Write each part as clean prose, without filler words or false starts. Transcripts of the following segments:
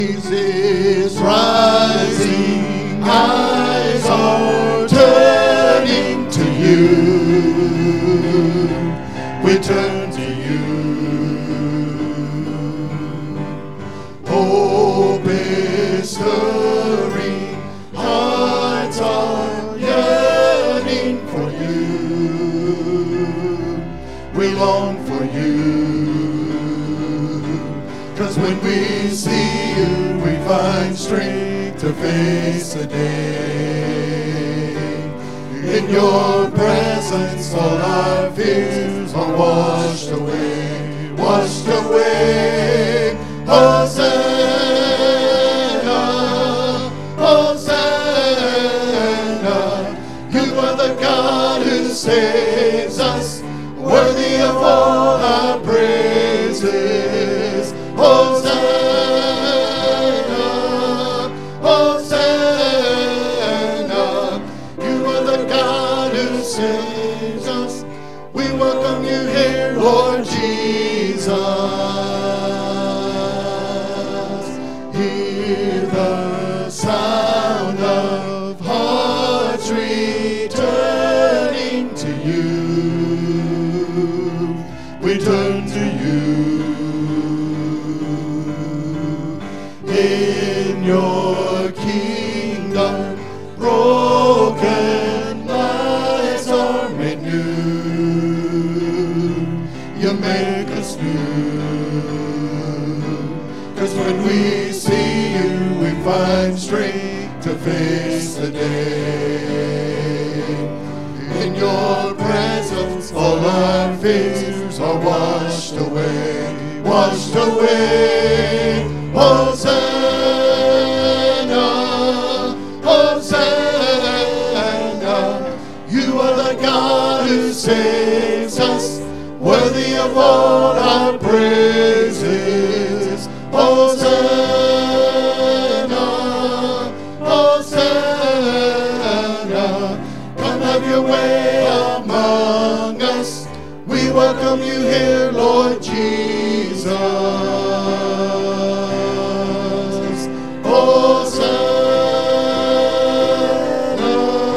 is rising, eyes are turning to you. We turn to you. Hope is stirring, hearts are yearning for you. We long for you. 'Cause when we see you, we find strength to face the day. In your presence, all our fears are washed away, washed away. Hosanna, Hosanna. You are the God who saves us, worthy of all our praises. Hosanna, Hosanna. You are the God who saves us. We welcome you here, Lord Jesus. Hear the sound of hearts returning to you. We turn to you. In your kingdom, broken lives are made new. You make us new. 'Cause when we see you, we find strength to face the day. In your presence, all our fears are washed away, washed away. Hosanna, Hosanna. You are the God who saves us, worthy of all our praises. Hosanna, Hosanna. Come have your way among us. We welcome you here, Lord Jesus. Hosanna.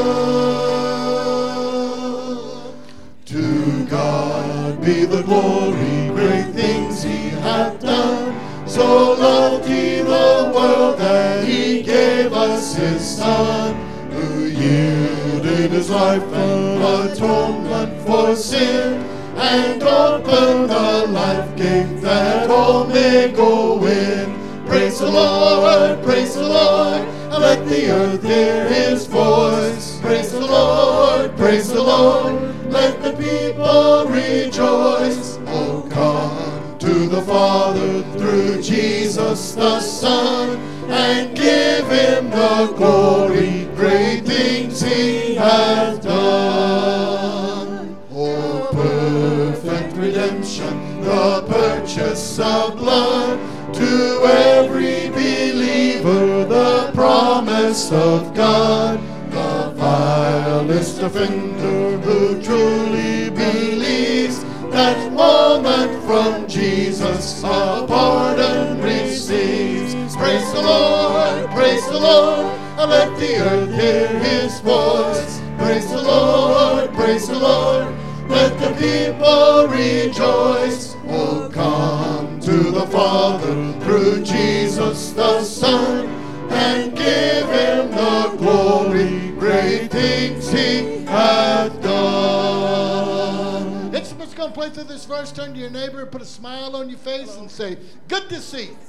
To God be the glory, great things he hath done. So loved he the world that he gave us his Son, who yielded his life an atonement for sin, and opened the life gate that all may go in. Praise the Lord, praise the Lord, and let the earth hear his voice. Praise the Lord, praise the Lord, let the people rejoice. Oh, come to the Father through Jesus the Son, and give him the glory, great things he hath done. Oh, perfect redemption, the purchase of blood, to every believer the promise of God. The vilest offender who truly believes, that moment from Jesus a pardon receives. Praise the Lord, and let the earth hear his voice. Praise the Lord, let the people rejoice. Oh, come to the Father through Jesus the Son, and give him the glory, great things he hath done. Instruments gonna play through this verse. Turn to your neighbor, put a smile on your face, and say, good to see you.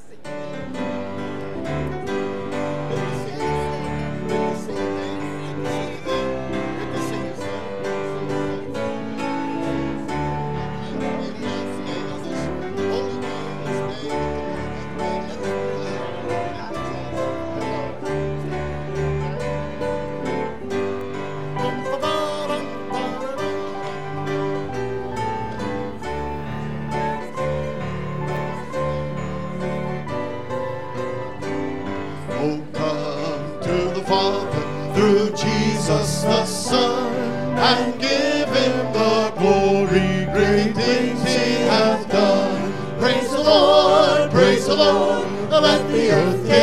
Through Jesus the Son, and give him the glory, great things he hath done. Praise the Lord, let the earth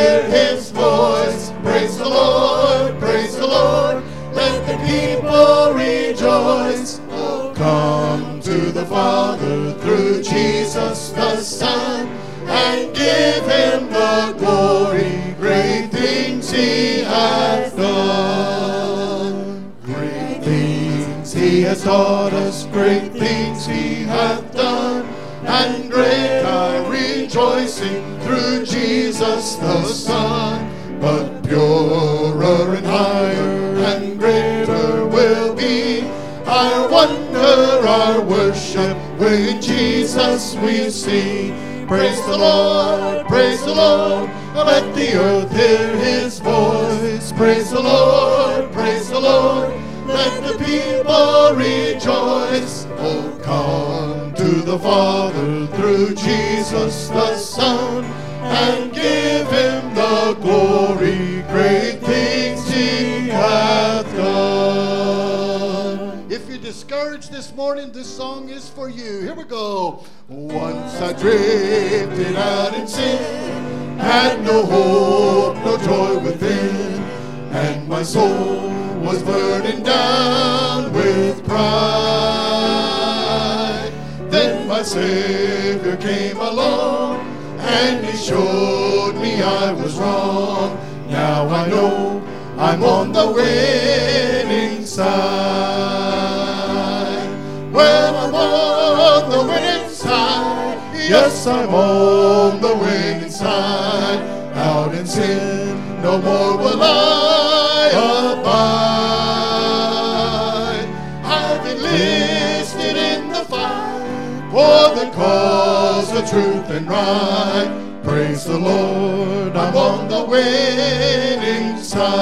taught us, great things he hath done, and great our rejoicing through Jesus the Son. But purer and higher and greater will be our wonder, our worship, when Jesus we see. Praise the Lord, praise the Lord, let the earth hear his voice. Praise the Lord, let the people rejoice. Oh, come to the Father through Jesus the Son, and give him the glory, great things he hath done. If you're discouraged this morning, this song is for you. Here we go. Once I drifted out in sin, had no hope, no joy within, and my soul was burdened down with pride. Then my Savior came along, and he showed me I was wrong. Now I know I'm on the winning side. Well, I'm on the winning side. Yes, I'm on the winning side. Out in sin, no more will I abide. I've enlisted in the fight for the cause of truth and right. Praise the Lord, I'm on the winning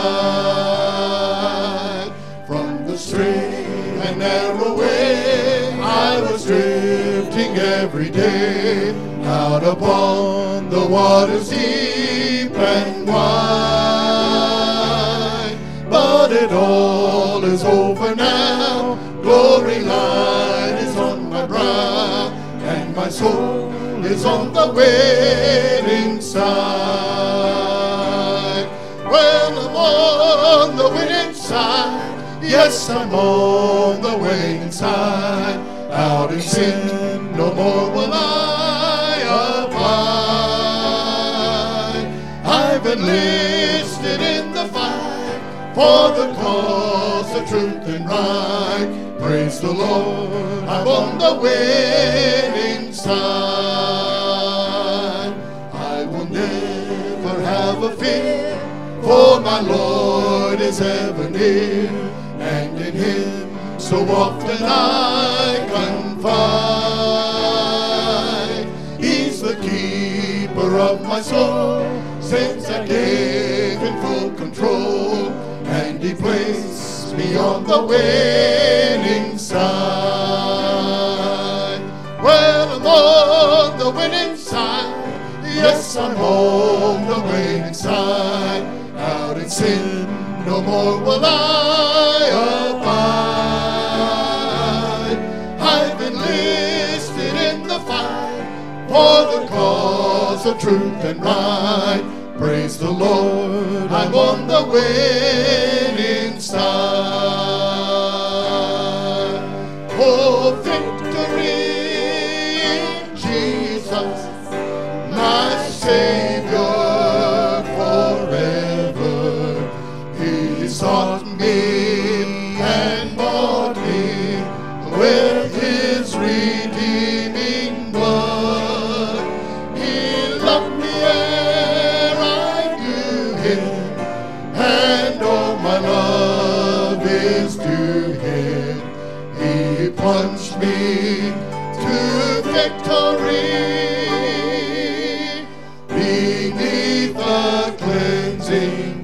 side. From the straight and narrow way I was drifting every day, out upon the waters deep and wide. But it all is over now, glory light is on my brow, and my soul is on the winning side. Well, I'm on the winning side. Yes, I'm on the winning side. Out in sin, no more will I abide. I've enlisted in the fight for the cause of truth and right. Praise the Lord, I'm on the winning side. I will never have a fear, for my Lord is ever near, and in him so often I confide. He's the keeper of my soul, since I gave him full control, and he placed me on the winning side. Well, I'm on the winning side. Yes, I'm on the winning side. Out in sin, no more will I abide. I've enlisted in the fight for the cause of truth and right. Praise the Lord, I'm on the winning side. Oh, victory in Jesus, my Savior forever. He sought me and bought me with his redeeming blood. He loved me ere I knew him, and all my love is to him. He plunged me to victory beneath the cleansing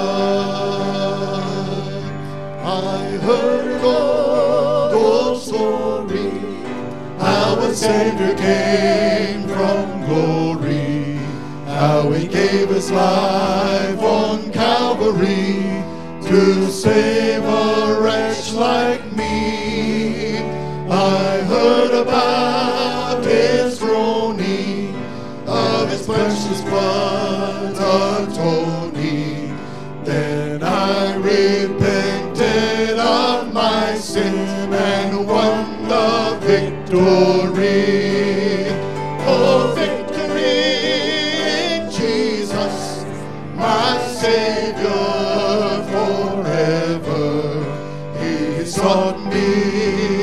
flood. I heard an old story, how a Savior came from glory, how he gave his life on Calvary to save a wretch like me. I heard about his groaning, of his precious blood atoning. Then I repented of my sin and won the victory. Oh, victory in Jesus, my Savior forever. He sought me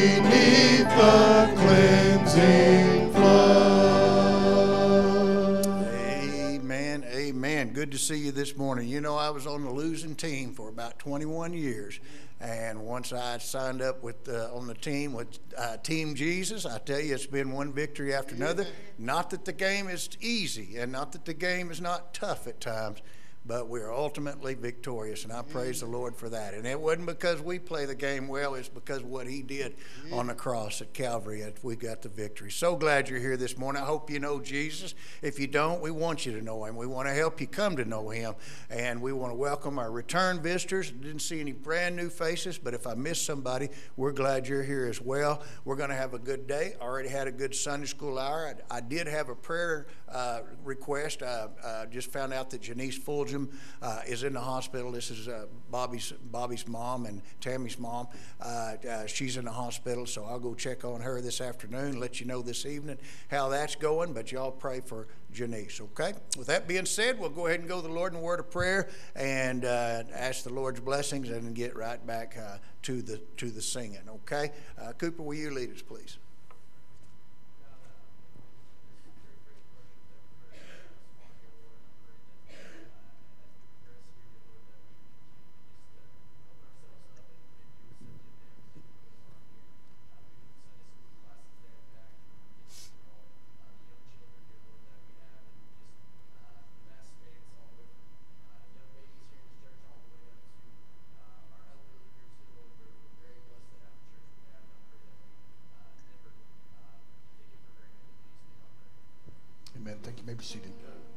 beneath the cleansing flood. Amen, amen. Good to see you this morning. You know, I was on the losing team for about 21 years. And once I signed up with on the team with Team Jesus, I tell you, it's been one victory after another. Not that the game is easy, and not that the game is not tough at times, but we're ultimately victorious, and I praise the Lord for that. And it wasn't because we play the game well, it's because of what he did on the cross at Calvary that we got the victory. So glad you're here this morning. I hope you know Jesus. If you don't, we want you to know him. We want to help you come to know him, and we want to welcome our return visitors. Didn't see any brand new faces, but if I missed somebody, we're glad you're here as well. We're going to have a good day. Already had a good Sunday school hour. I did have a prayer request. Just found out that Janice Fulgham is in the hospital. This is Bobby's mom and Tammy's mom. She's in the hospital, so I'll go check on her this afternoon, let you know this evening how that's going, but y'all pray for Janice, okay? With that being said, we'll go ahead and go to the Lord in a word of prayer and ask the Lord's blessings and get right back to the singing, okay? Cooper, will you lead us, please? Amen. Thank you. You may be seated.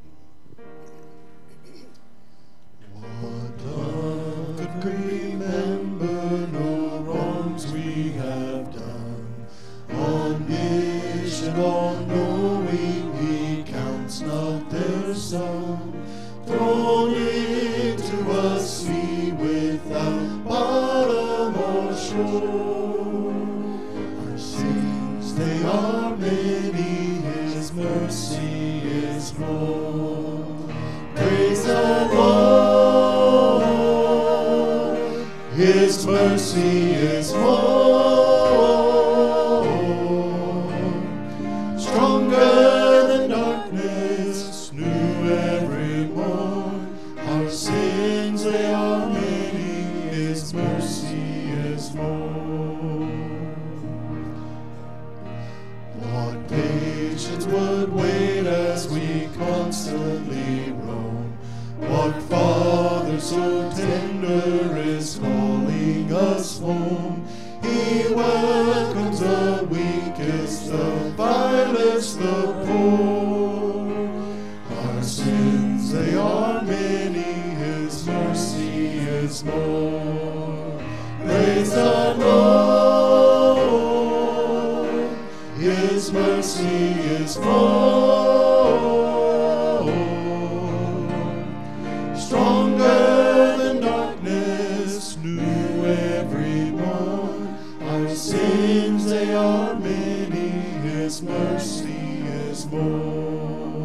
What love could remember no wrongs we have done? Omniscient, all-knowing, he counts not their sum. Thrown into a sea without bottom or shore. Our sins, they are many, his mercy is more. Praise the Lord, his mercy is more. Stronger than darkness, new every morn. Our sins, they are many, his mercy is more. What patience would wait as we constantly roam? What Father so tender is calling us home? He welcomes the weakest, the vilest, the poor. Our sins, they are many, his mercy is more. Praise the Lord, his mercy is more. Stronger than darkness, new every morn. Our sins, they are many, his mercy is more.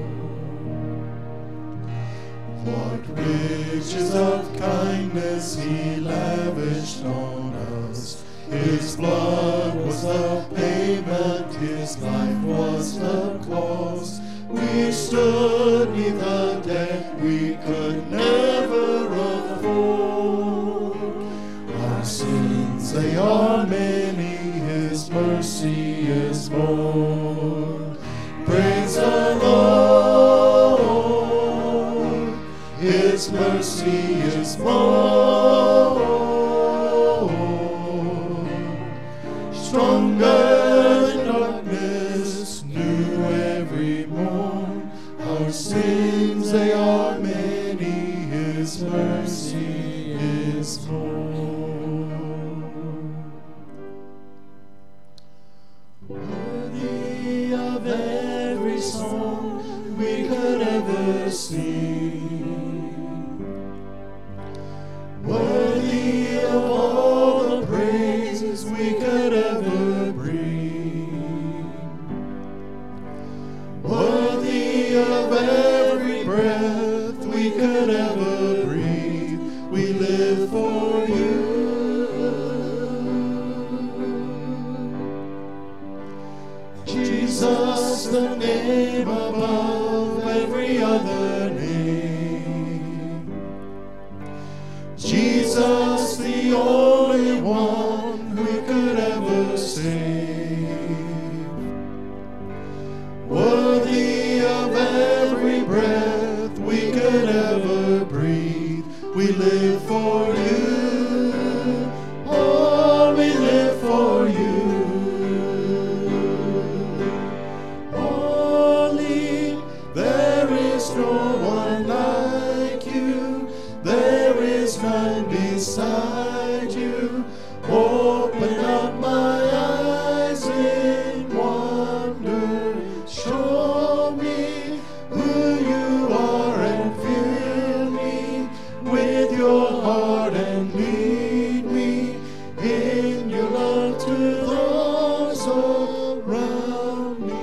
What riches of kindness he lavished on us. His blood was the payment, his life was the cost. We stood neath a debt we could never afford. Our sins, they are many, his mercy is more. Praise the Lord, his mercy is more. Stronger than darkness, new every morn. Our sins, they are many, his mercy is more. Worthy of every song we could ever sing, worthy of all the praises we could ever bring, worthy of every breath we could ever breathe. We live for you. Jesus, the name above every other name. Jesus, the only one who could ever save. Worthy of every breath we could ever breathe, we live for you. Oh, we live for you. Holy, there is no one like you. There is none beside you. Open up my eyes in wonder. Show me who you are and fill me with your heart and lead me in your love to those around me.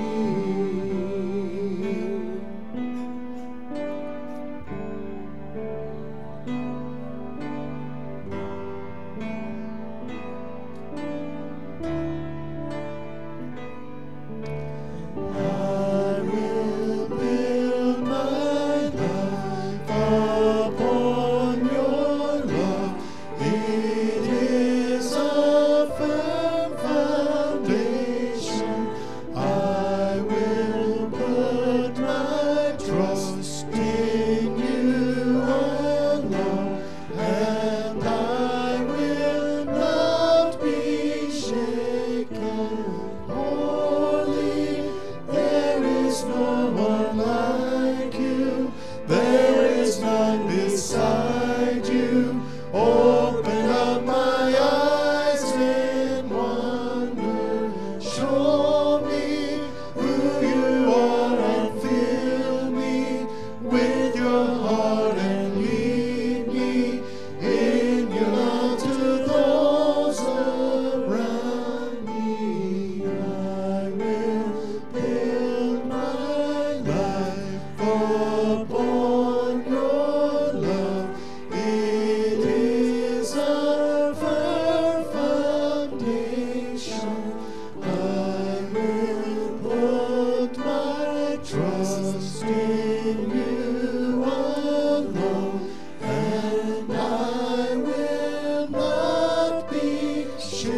I will build my life upon your love. It is a firm foundation. I will put my trust in you alone, and I will not be shaken. Holy, there is no one like you. There is none beside you. Open up my eyes in wonder. Show me who you are and fill me with your heart and lead me in your love to those around me. I will build my life upon your love. It is a firm foundation. I will put my trust in you alone, and I will not be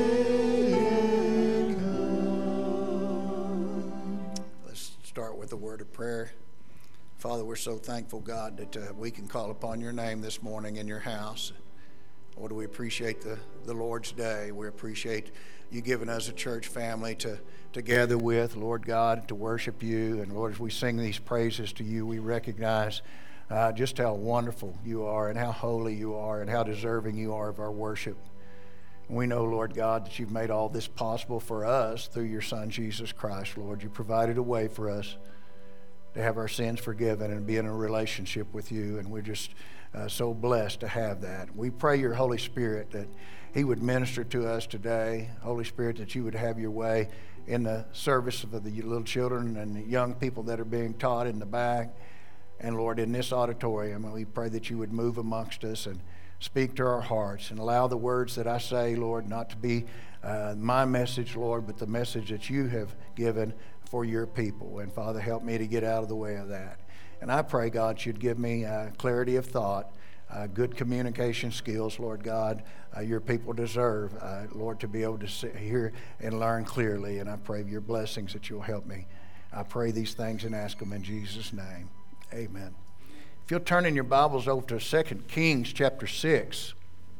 shaken. Let's start with a word of prayer. Father, we're so thankful, God, that we can call upon your name this morning in your house. Lord, we appreciate the Lord's Day. We appreciate you giving us a church family to gather with, Lord God, to worship you. And Lord, as we sing these praises to you, we recognize just how wonderful you are and how holy you are and how deserving you are of our worship. And we know, Lord God, that you've made all this possible for us through your Son, Jesus Christ, Lord. You provided a way for us to have our sins forgiven and be in a relationship with you, and we're just so blessed to have that. We pray your Holy Spirit that he would minister to us today. Holy Spirit, that you would have your way in the service of the little children and the young people that are being taught in the back. And Lord, in this auditorium, we pray that you would move amongst us and speak to our hearts and allow the words that I say, Lord, not to be my message, Lord, but the message that you have given for your people. And Father, help me to get out of the way of that. And I pray, God, you'd give me clarity of thought, good communication skills, Lord God. Your people deserve, Lord, to be able to hear and learn clearly. And I pray your blessings that you'll help me. I pray these things and ask them in Jesus' name. Amen. If you'll turn in your Bibles over to 2 Kings chapter 6.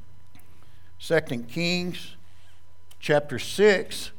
2 Kings chapter 6.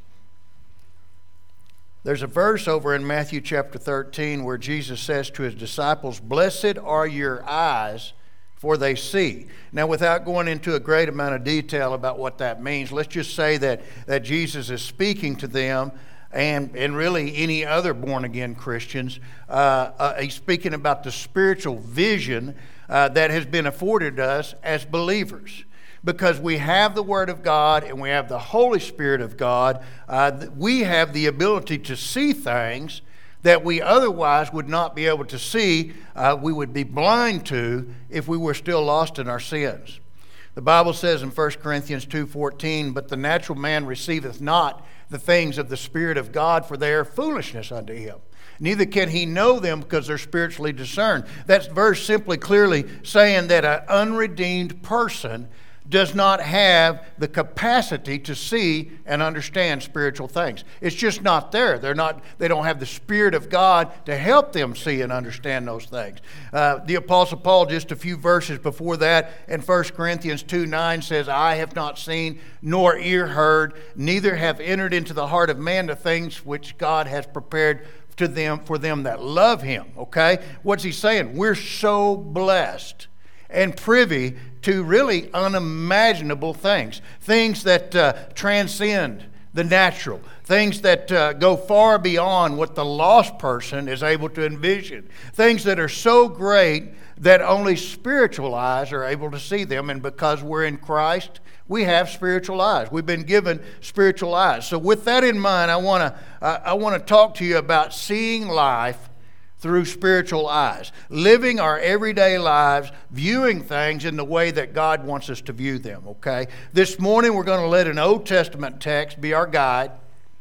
There's a verse over in Matthew chapter 13 where Jesus says to his disciples, "Blessed are your eyes, for they see." Now, without going into a great amount of detail about what that means, let's just say that Jesus is speaking to them and really any other born-again Christians. He's speaking about the spiritual vision that has been afforded us as believers. Because we have the Word of God and we have the Holy Spirit of God, we have the ability to see things that we otherwise would not be able to see. We would be blind to if we were still lost in our sins. The Bible says in 1 Corinthians 2:14, "But the natural man receiveth not the things of the Spirit of God, for they are foolishness unto him. Neither can he know them because they're spiritually discerned. That verse simply clearly saying that an unredeemed person does not have the capacity to see and understand spiritual things. It's just not there. They don't have the Spirit of God to help them see and understand those things. The Apostle Paul, just a few verses before that, in 1 Corinthians 2:9 says, "I have not seen nor ear heard, neither have entered into the heart of man the things which God has prepared for them that love him." Okay? What's he saying? We're so blessed and privy to really unimaginable things that transcend the natural, things that go far beyond what the lost person is able to envision, things that are so great that only spiritual eyes are able to see them. And because we're in Christ, we have spiritual eyes. We've been given spiritual eyes. So with that in mind, I want to talk to you about seeing life through spiritual eyes, living our everyday lives, viewing things in the way that God wants us to view them, okay? This morning we're going to let an Old Testament text be our guide,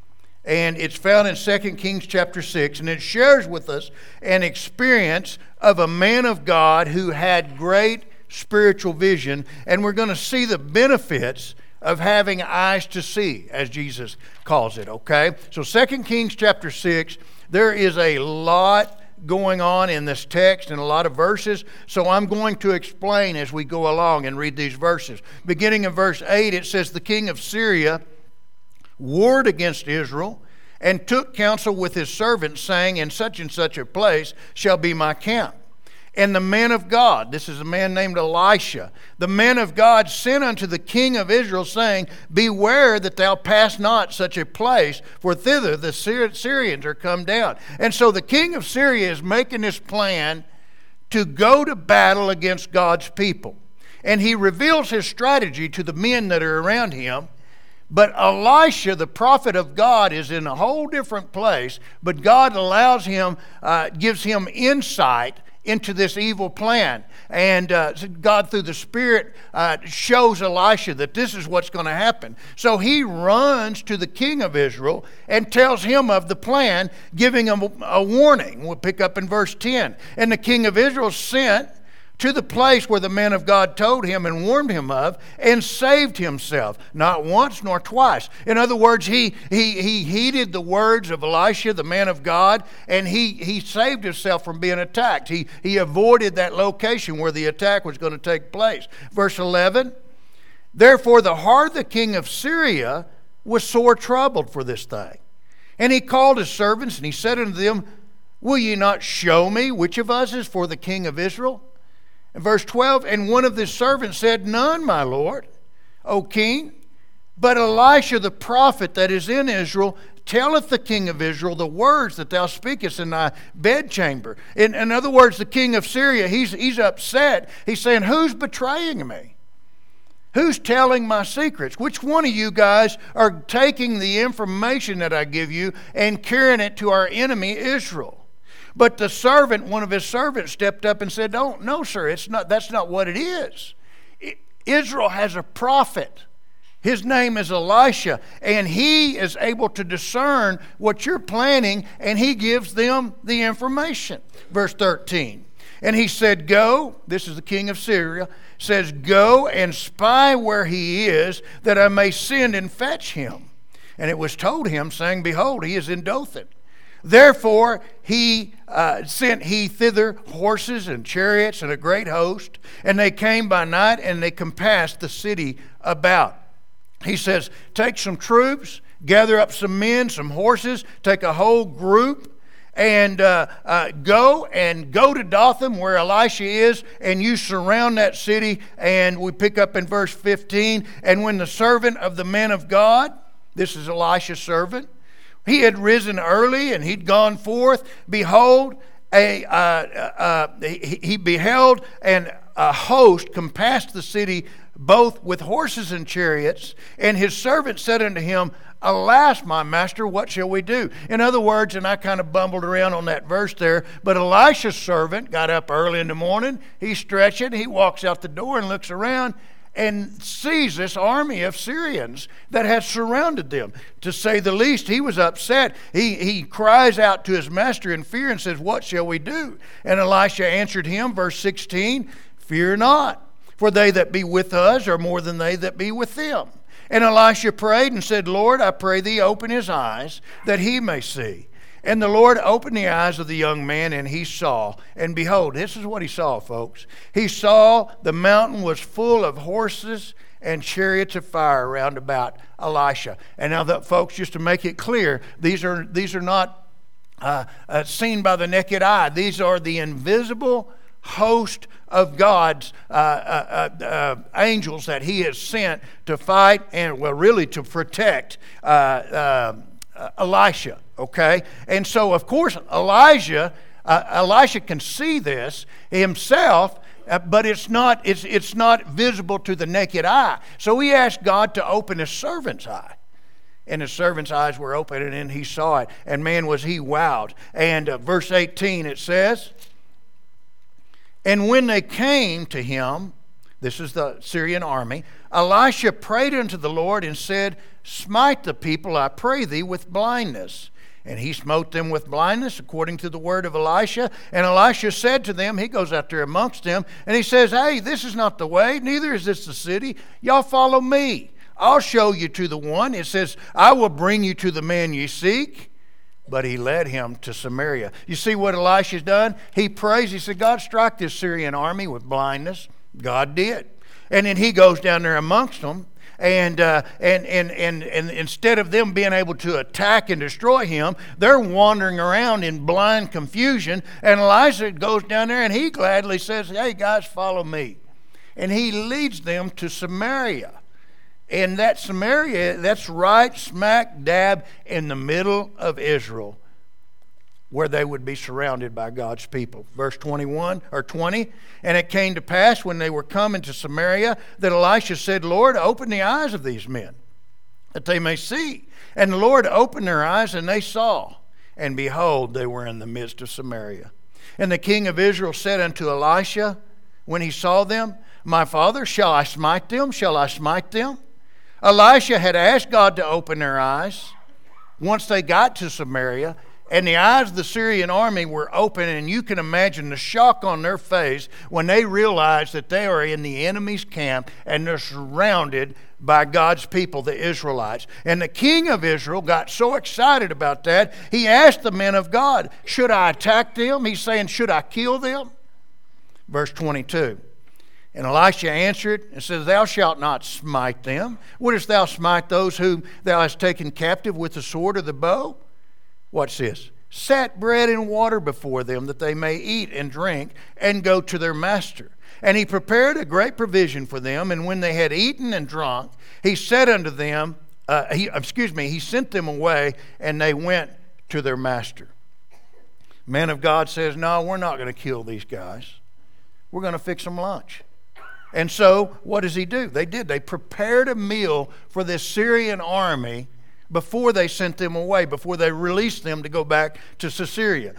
and it's found in 2 Kings chapter 6, and it shares with us an experience of a man of God who had great spiritual vision, and we're going to see the benefits of having eyes to see, as Jesus calls it, okay? So 2 Kings chapter 6, there is a lot going on in this text and a lot of verses, so I'm going to explain as we go along and read these verses. Beginning in verse 8, it says, "The king of Syria warred against Israel and took counsel with his servants, saying, in such and such a place shall be my camp. And the man of God," this is a man named Elisha, "the man of God sent unto the king of Israel, saying, Beware that thou pass not such a place, for thither the Syrians are come down." And so the king of Syria is making this plan to go to battle against God's people. And he reveals his strategy to the men that are around him. But Elisha, the prophet of God, is in a whole different place, but God allows him, gives him insight into this evil plan. And God, through the Spirit, shows Elisha that this is what's going to happen. So he runs to the king of Israel and tells him of the plan, giving him a warning. We'll pick up in verse 10. "And the king of Israel sent to the place where the man of God told him and warned him of, and saved himself, not once nor twice." In other words, he heeded the words of Elisha, the man of God, and he saved himself from being attacked. He avoided that location where the attack was going to take place. Verse 11, "Therefore the heart of the king of Syria was sore troubled for this thing. And he called his servants, and he said unto them, Will ye not show me which of us is for the king of Israel? And verse 12, "And one of the servants said, None, my lord, O king, but Elisha the prophet that is in Israel telleth the king of Israel the words that thou speakest in thy bedchamber." In other words, the king of Syria, he's upset. He's saying, who's betraying me? Who's telling my secrets? Which one of you guys are taking the information that I give you and carrying it to our enemy Israel? But the servant, one of his servants, stepped up and said, No, sir, that's not what it is. Israel has a prophet. His name is Elisha, and he is able to discern what you're planning, and he gives them the information. Verse 13, "And he said, Go," this is the king of Syria, says, "Go and spy where he is, that I may send and fetch him. And it was told him, saying, Behold, he is in Dothan. Therefore he sent he thither horses and chariots and a great host, and they came by night, and they compassed the city about." He says, "Take some troops, gather up some men, some horses, take a whole group, and go to Dothan where Elisha is, and you surround that city." And we pick up in verse 15, "And when the servant of the man of God," this is Elisha's servant, "he had risen early, and he'd gone forth, behold, he beheld, and a host compassed the city, both with horses and chariots. And his servant said unto him, Alas, my master, what shall we do?" In other words, and I kind of bumbled around on that verse there, but Elisha's servant got up early in the morning, he stretched it, he walks out the door and looks around, and sees this army of Syrians that had surrounded them. To say the least, he was upset. He cries out to his master in fear and says, "What shall we do?" And Elisha answered him, verse 16, "Fear not, for they that be with us are more than they that be with them." And Elisha prayed and said, "Lord, I pray thee, open his eyes, that he may see." And the Lord opened the eyes of the young man, and he saw. And behold, this is what he saw, folks. He saw the mountain was full of horses and chariots of fire round about Elisha. And now, folks, just to make it clear, these are not seen by the naked eye. These are the invisible host of God's angels that he has sent to fight and, well, really to protect Elisha, okay? And so, of course, Elisha can see this himself, but it's not visible to the naked eye. So he asked God to open his servant's eye. And his servant's eyes were open, and then he saw it. And man, was he wowed. And verse 18, it says, "And when they came to him," this is the Syrian army, "Elisha prayed unto the Lord and said, Smite the people, I pray thee, with blindness. And he smote them with blindness according to the word of Elisha. And Elisha said to them," he goes out there amongst them, and he says, "Hey, this is not the way, neither is this the city. Y'all follow me. I'll show you to the one." It says, "I will bring you to the man ye seek." But he led him to Samaria. You see what Elisha's done? He prays. He said, "God, strike this Syrian army with blindness." God did. And then he goes down there amongst them. And instead of them being able to attack and destroy him, they're wandering around in blind confusion. And Elisha goes down there and he gladly says, "Hey guys, follow me." And he leads them to Samaria. And that Samaria, that's right smack dab in the middle of Israel, where they would be surrounded by God's people. Verse 21 or 20, "And it came to pass when they were come into Samaria that Elisha said, Lord, open the eyes of these men, that they may see. And the Lord opened their eyes, and they saw. And behold, they were in the midst of Samaria. And the king of Israel said unto Elisha, when he saw them, My father, shall I smite them? Shall I smite them?" Elisha had asked God to open their eyes once they got to Samaria. And the eyes of the Syrian army were open, and you can imagine the shock on their face when they realized that they are in the enemy's camp and they're surrounded by God's people, the Israelites. And the king of Israel got so excited about that, he asked the men of God, "Should I attack them?" He's saying, "Should I kill them?" Verse 22. And Elisha answered and says, "Thou shalt not smite them. Wouldest thou smite those whom thou hast taken captive with the sword or the bow?" Watch this. "Set bread and water before them, that they may eat and drink, and go to their master." And he prepared a great provision for them. And when they had eaten and drunk, he said unto them, he sent them away, and they went to their master. Man of God says, "No, we're not going to kill these guys. We're going to fix them lunch." And so, what does he do? They did. They prepared a meal for this Syrian army before they sent them away, before they released them to go back to Syria.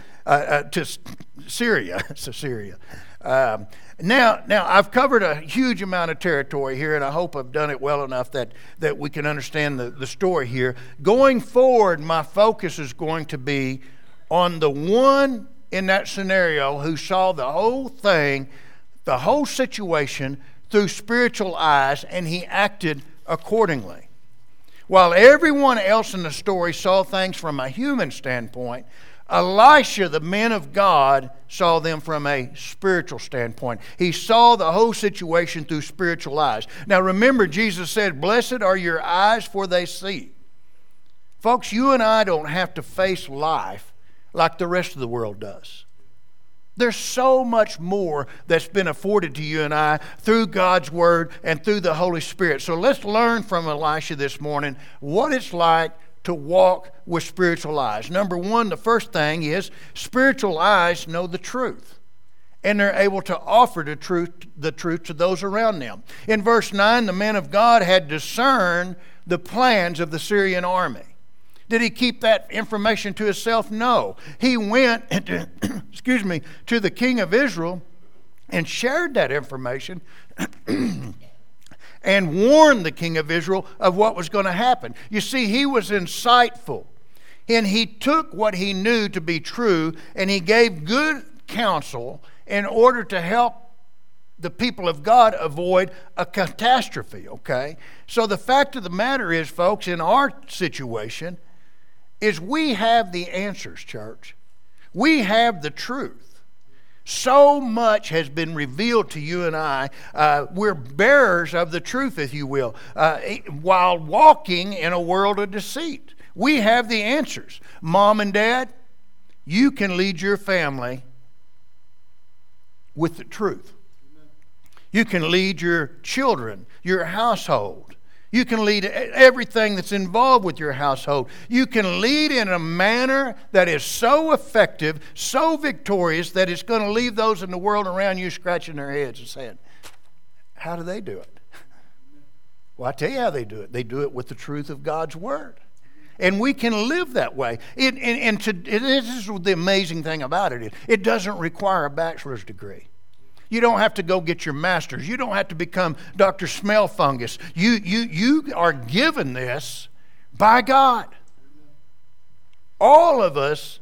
Now, I've covered a huge amount of territory here, and I hope I've done it well enough that we can understand the story here. Going forward, my focus is going to be on the one in that scenario who saw the whole thing, the whole situation through spiritual eyes, and he acted accordingly. While everyone else in the story saw things from a human standpoint, Elisha, the man of God, saw them from a spiritual standpoint. He saw the whole situation through spiritual eyes. Now remember, Jesus said, "Blessed are your eyes, for they see." Folks, you and I don't have to face life like the rest of the world does. There's so much more that's been afforded to you and I through God's Word and through the Holy Spirit. So let's learn from Elisha this morning what it's like to walk with spiritual eyes. Number one, the first thing is spiritual eyes know the truth, and they're able to offer the truth to those around them. In verse 9, the man of God had discerned the plans of the Syrian army. Did he keep that information to himself? No. He went to the king of Israel and shared that information and warned the king of Israel of what was going to happen. You see, he was insightful, and he took what he knew to be true, and he gave good counsel in order to help the people of God avoid a catastrophe, okay? So the fact of the matter is, folks, in our situation, is we have the answers, church. We have the truth. So much has been revealed to you and I. We're bearers of the truth, if you will, while walking in a world of deceit. We have the answers. Mom and Dad, you can lead your family with the truth. You can lead your children, your household. You can lead everything that's involved with your household. You can lead in a manner that is so effective, so victorious, that it's going to leave those in the world around you scratching their heads and saying, how do they do it? Well, I tell you how they do it. They do it with the truth of God's Word. And we can live that way. This is the amazing thing about it. It doesn't require a bachelor's degree. You don't have to go get your master's. You don't have to become Dr. Smell Fungus. You are given this by God. All of us,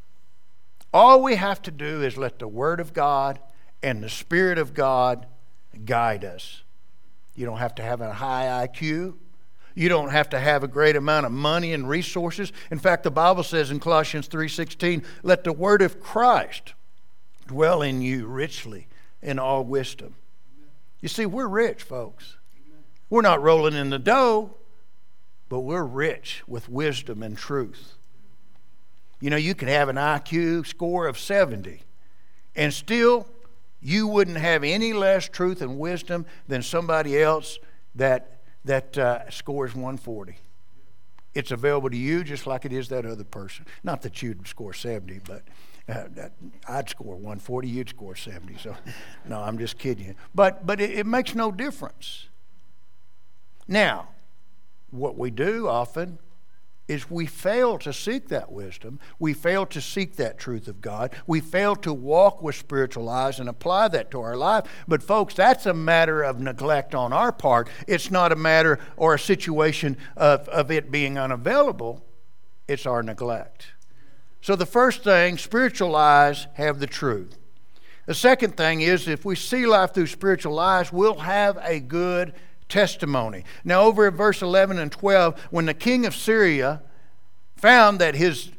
all we have to do is let the Word of God and the Spirit of God guide us. You don't have to have a high IQ. You don't have to have a great amount of money and resources. In fact, the Bible says in Colossians 3:16, let the Word of Christ dwell in you richly in all wisdom. You see, we're rich, folks. We're not rolling in the dough, but we're rich with wisdom and truth. You know, you could have an IQ score of 70, and still you wouldn't have any less truth and wisdom than somebody else that scores 140. It's available to you just like it is that other person. Not that you'd score 70, but I'd score 140, you'd score 70. So, no, I'm just kidding you. But it makes no difference. Now, what we do often is we fail to seek that wisdom. We fail to seek that truth of God. We fail to walk with spiritual eyes and apply that to our life. But folks, that's a matter of neglect on our part. It's not a matter or a situation of it being unavailable. It's our neglect. So the first thing, spiritual eyes have the truth. The second thing is, if we see life through spiritual eyes, we'll have a good testimony. Now, over at verse 11 and 12, when the king of Syria found that his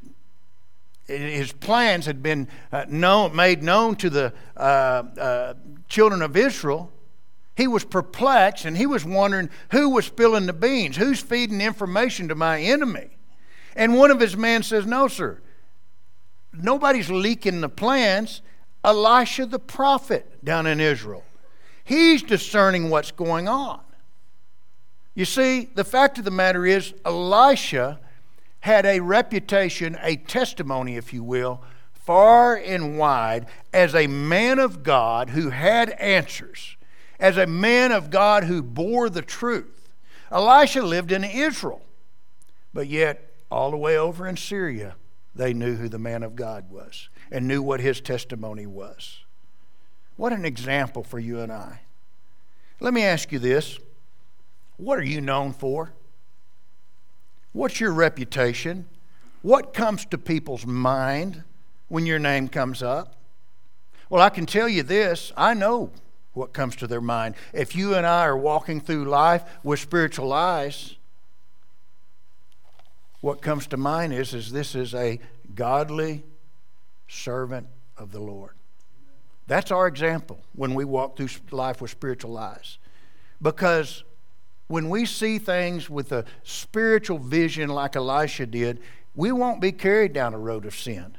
plans had been made known to the children of Israel, he was perplexed, and he was wondering who was spilling the beans, who's feeding information to my enemy. And one of his men says, no, sir, nobody's leaking the plans. Elisha the prophet down in Israel, he's discerning what's going on. You see, the fact of the matter is, Elisha had a reputation, a testimony, if you will, far and wide as a man of God who had answers, as a man of God who bore the truth. Elisha lived in Israel, but yet all the way over in Syria, they knew who the man of God was and knew what his testimony was. What an example for you and I. Let me ask you this. What are you known for? What's your reputation? What comes to people's mind when your name comes up? Well, I can tell you this. I know what comes to their mind. If you and I are walking through life with spiritual eyes, what comes to mind is this is a godly servant of the Lord. That's our example when we walk through life with spiritual eyes. Because when we see things with a spiritual vision like Elisha did, we won't be carried down a road of sin.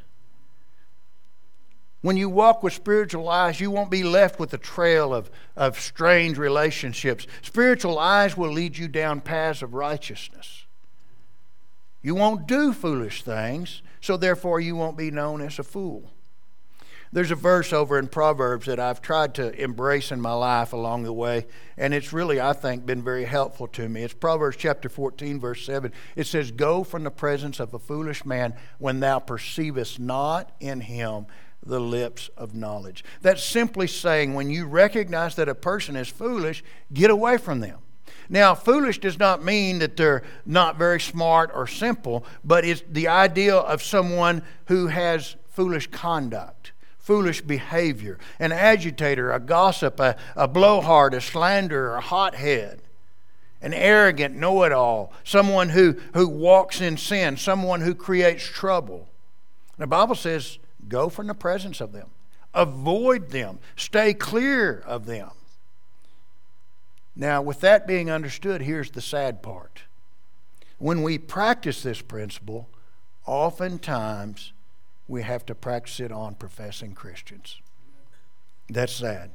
When you walk with spiritual eyes, you won't be left with a trail of strange relationships. Spiritual eyes will lead you down paths of righteousness. You won't do foolish things, so therefore you won't be known as a fool. There's a verse over in Proverbs that I've tried to embrace in my life along the way, and it's really, I think, been very helpful to me. It's Proverbs chapter 14, verse 7. It says, "Go from the presence of a foolish man when thou perceivest not in him the lips of knowledge. That's simply saying when you recognize that a person is foolish, get away from them. Now, foolish does not mean that they're not very smart or simple, but it's the idea of someone who has foolish conduct, foolish behavior, an agitator, a gossip, a blowhard, a slanderer, a hothead, an arrogant know-it-all, someone who walks in sin, someone who creates trouble. The Bible says, go from the presence of them. Avoid them. Stay clear of them. Now, with that being understood, here's the sad part. When we practice this principle, oftentimes we have to practice it on professing Christians. That's sad.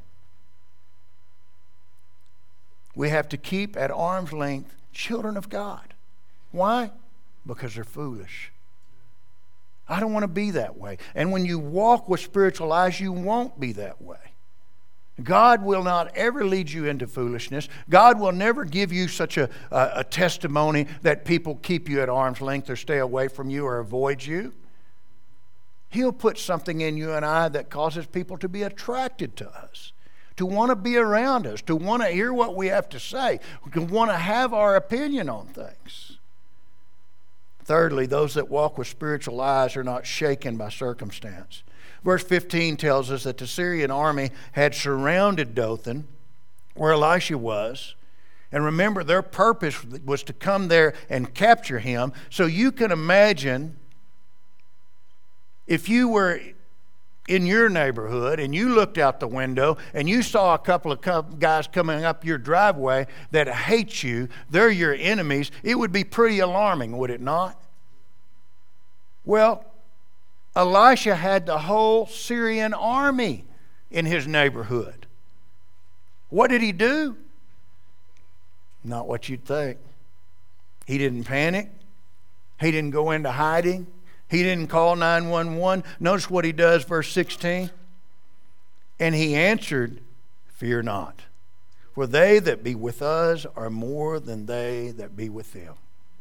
We have to keep at arm's length children of God. Why? Because they're foolish. I don't want to be that way. And when you walk with spiritual eyes, you won't be that way. God will not ever lead you into foolishness. God will never give you such a testimony that people keep you at arm's length or stay away from you or avoid you. He'll put something in you and I that causes people to be attracted to us, to want to be around us, to want to hear what we have to say, to want to have our opinion on things. Thirdly, those that walk with spiritual eyes are not shaken by circumstance. Verse 15 tells us that the Syrian army had surrounded Dothan, where Elisha was. And remember, their purpose was to come there and capture him. So you can imagine if you were in your neighborhood and you looked out the window and you saw a couple of guys coming up your driveway that hate you, they're your enemies, it would be pretty alarming, would it not? Well, Elisha had the whole Syrian army in his neighborhood. What did he do? Not what you'd think. He didn't panic. He didn't go into hiding. He didn't call 911. Notice what he does, verse 16. And he answered, fear not, for they that be with us are more than they that be with them.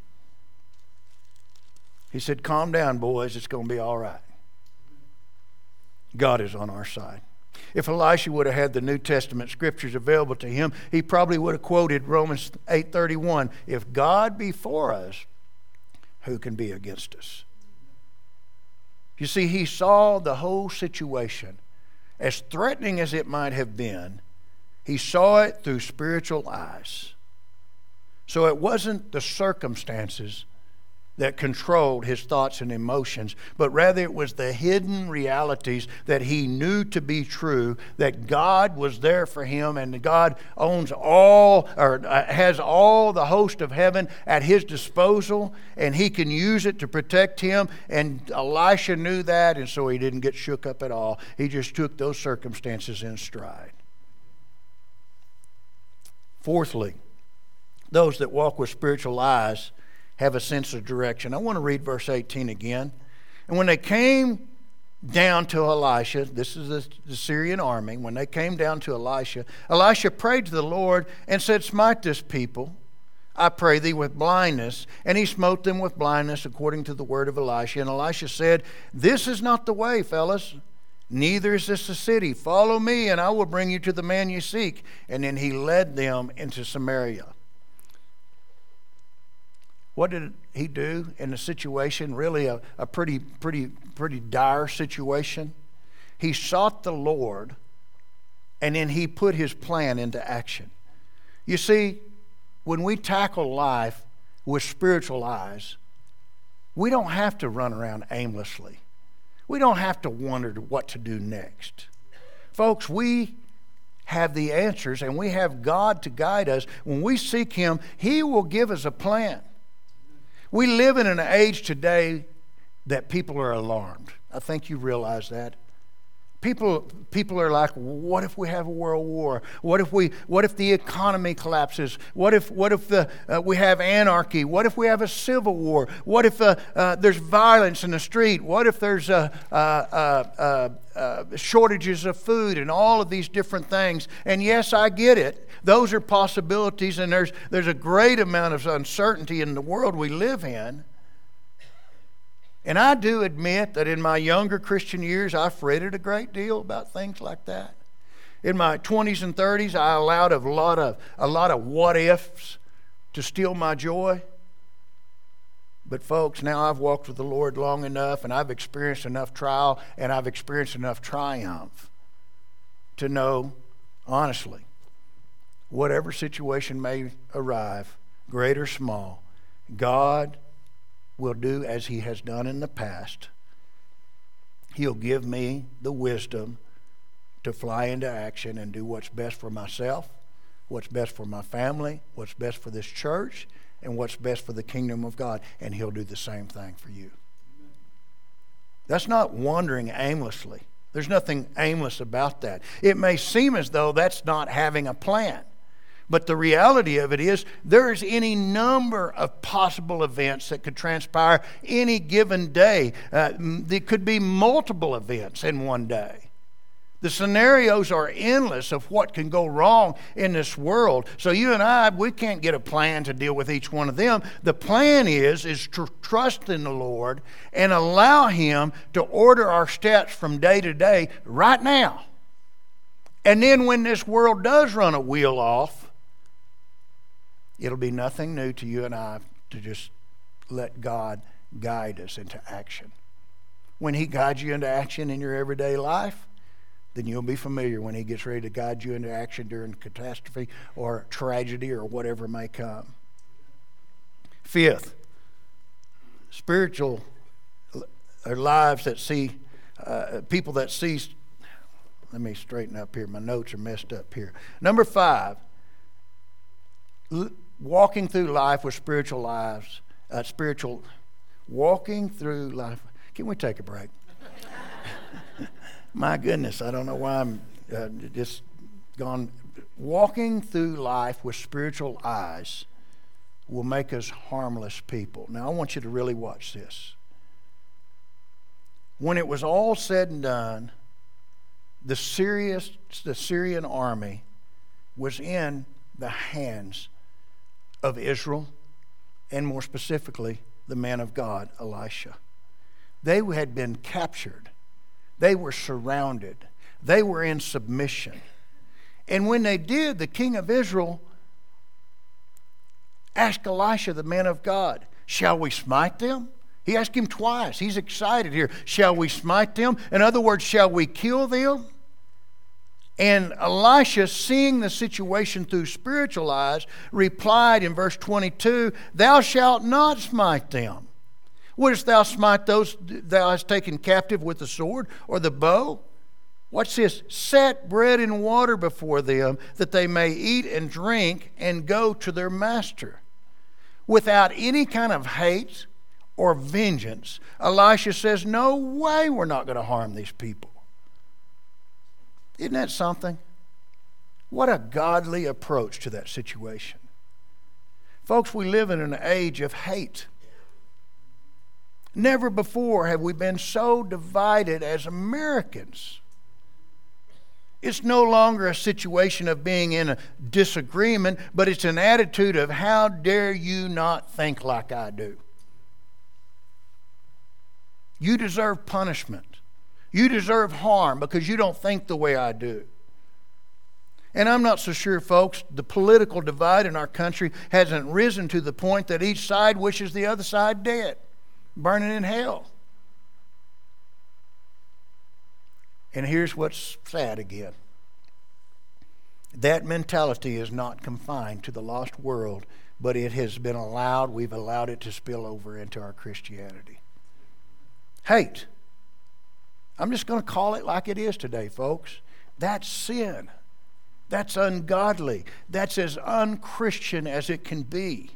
He said, calm down, boys. It's going to be all right. God is on our side. If Elisha would have had the New Testament scriptures available to him, he probably would have quoted Romans 8:31. If God be for us, who can be against us? You see, he saw the whole situation. As threatening as it might have been, he saw it through spiritual eyes. So it wasn't the circumstances that controlled his thoughts and emotions, but rather it was the hidden realities that he knew to be true, that God was there for him, and God owns all, or has all the host of heaven at his disposal, and he can use it to protect him. And Elisha knew that, and so he didn't get shook up at all. He just took those circumstances in stride. Fourthly, those that walk with spiritual eyes have a sense of direction. I want to read verse 18 again. And when they came down to Elisha, this is the Syrian army, when they came down to Elisha, Elisha prayed to the Lord and said, smite this people, I pray thee, with blindness. And he smote them with blindness according to the word of Elisha. And Elisha said, this is not the way, fellas, neither is this the city. Follow me, and I will bring you to the man you seek. And then he led them into Samaria. What did he do in a situation, really a pretty dire situation? He sought the Lord, and then he put his plan into action. You see, when we tackle life with spiritual eyes, we don't have to run around aimlessly. We don't have to wonder what to do next. Folks, we have the answers, and we have God to guide us. When we seek him, he will give us a plan. We live in an age today that people are alarmed. I think you realize that. People are like, what if we have a world war? What if the economy collapses? What if we have anarchy? What if we have a civil war? What if there's violence in the street? What if there's shortages of food and all of these different things? And yes, I get it. Those are possibilities, and there's a great amount of uncertainty in the world we live in. And I do admit that in my younger Christian years, I fretted a great deal about things like that. In my 20s and 30s, I allowed a lot of what ifs to steal my joy. But folks, now I've walked with the Lord long enough, and I've experienced enough trial, and I've experienced enough triumph to know, honestly, whatever situation may arrive, great or small, God will do as He has done in the past. He'll give me the wisdom to fly into action and do what's best for myself, what's best for my family, what's best for this church, and what's best for the kingdom of God. And He'll do the same thing for you. That's not wandering aimlessly. There's nothing aimless about that. It may seem as though that's not having a plan. But the reality of it is there's any number of possible events that could transpire any given day. There could be multiple events in one day. The scenarios are endless of what can go wrong in this world. So you and I, we can't get a plan to deal with each one of them. The plan is to trust in the Lord and allow Him to order our steps from day to day right now. And then when this world does run a wheel off, it'll be nothing new to you and I to just let God guide us into action. When He guides you into action in your everyday life, then you'll be familiar when He gets ready to guide you into action during catastrophe or tragedy or whatever may come. Fifth, spiritual lives that see, people that see, let me straighten up here. My notes are messed up here. Number 5, walking through life with spiritual lives, walking through life. Can we take a break? My goodness, I don't know why I'm just gone. Walking through life with spiritual eyes will make us harmless people. Now, I want you to really watch this. When it was all said and done, the Syrian army was in the hands of Israel, and more specifically, the man of God, Elisha. They had been captured. They were surrounded. They were in submission. And when they did, the king of Israel asked Elisha, the man of God, shall we smite them? He asked him twice. He's excited here. Shall we smite them? In other words, shall we kill them? And Elisha, seeing the situation through spiritual eyes, replied in verse 22, thou shalt not smite them. Wouldst thou smite those thou hast taken captive with the sword or the bow? Watch this. Set bread and water before them, that they may eat and drink and go to their master. Without any kind of hate or vengeance, Elisha says, no way we're not going to harm these people. Isn't that something? What a godly approach to that situation. Folks, we live in an age of hate. Never before have we been so divided as Americans. It's no longer a situation of being in a disagreement, but it's an attitude of how dare you not think like I do. You deserve punishment. You deserve harm because you don't think the way I do. And I'm not so sure, folks, the political divide in our country hasn't risen to the point that each side wishes the other side dead, burning in hell. And here's what's sad again. That mentality is not confined to the lost world, but it has been allowed, we've allowed it to spill over into our Christianity. Hate. I'm just going to call it like it is today, folks. That's sin. That's ungodly. That's as unchristian as it can be.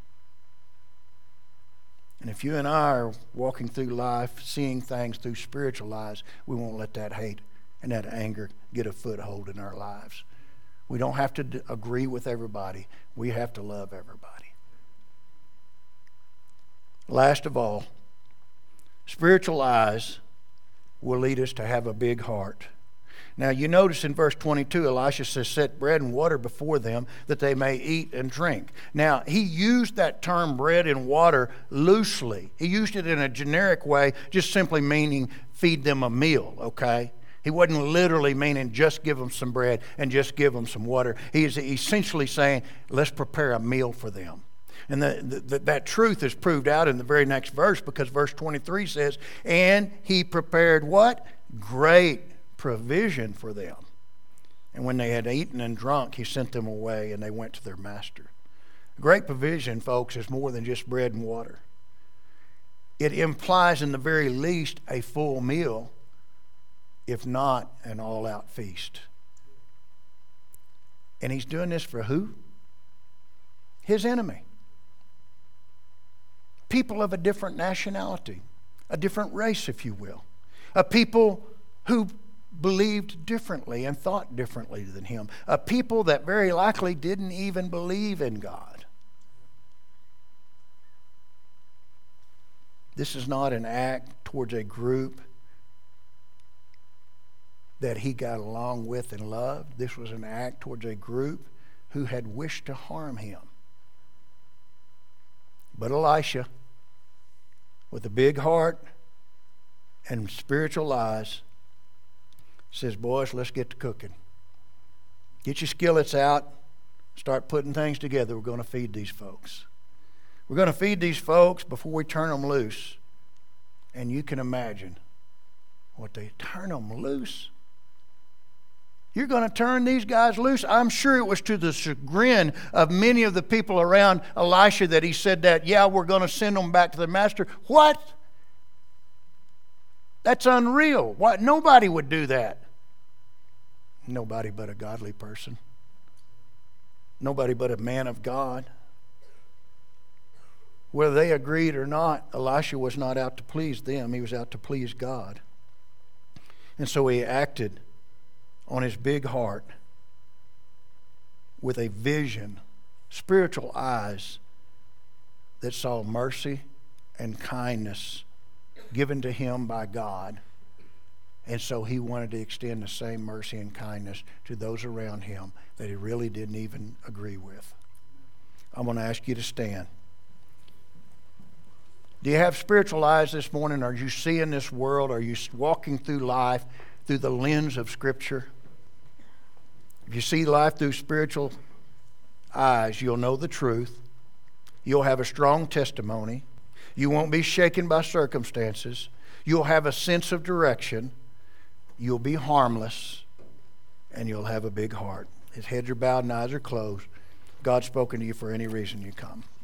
And if you and I are walking through life, seeing things through spiritual eyes, we won't let that hate and that anger get a foothold in our lives. We don't have to agree with everybody. We have to love everybody. Last of all, spiritual eyes will lead us to have a big heart. Now you notice in verse 22, Elisha says, set bread and water before them that they may eat and drink. Now he used that term bread and water loosely. He used it in a generic way, just simply meaning feed them a meal, okay? He wasn't literally meaning just give them some bread and just give them some water. He is essentially saying, let's prepare a meal for them. And that truth is proved out in the very next verse, because verse 23 says, and he prepared what? Great provision for them. And when they had eaten and drunk, he sent them away, and they went to their master. Great provision, folks, is more than just bread and water. It implies, in the very least, a full meal, if not an all-out feast. And he's doing this for who? His enemy. People of a different nationality, a different race, if you will. A people who believed differently and thought differently than him. A people that very likely didn't even believe in God. This is not an act towards a group that he got along with and loved. This was an act towards a group who had wished to harm him. But Elisha, with a big heart and spiritual eyes, says, boys, let's get to cooking. Get your skillets out. Start putting things together. We're going to feed these folks. We're going to feed these folks before we turn them loose. And you can imagine what they turn them loose. You're going to turn these guys loose? I'm sure it was to the chagrin of many of the people around Elisha that he said that, yeah, we're going to send them back to their master. What? That's unreal. What? Nobody would do that. Nobody but a godly person. Nobody but a man of God. Whether they agreed or not, Elisha was not out to please them. He was out to please God. And so he acted on his big heart with a vision, spiritual eyes that saw mercy and kindness given to him by God. And so he wanted to extend the same mercy and kindness to those around him that he really didn't even agree with. I'm going to ask you to stand. Do you have spiritual eyes this morning? Are you seeing this world? Are you walking through life through the lens of Scripture? If you see life through spiritual eyes, you'll know the truth. You'll have a strong testimony. You won't be shaken by circumstances. You'll have a sense of direction. You'll be harmless. And you'll have a big heart. His heads are bowed and eyes are closed. God's spoken to you for any reason you come.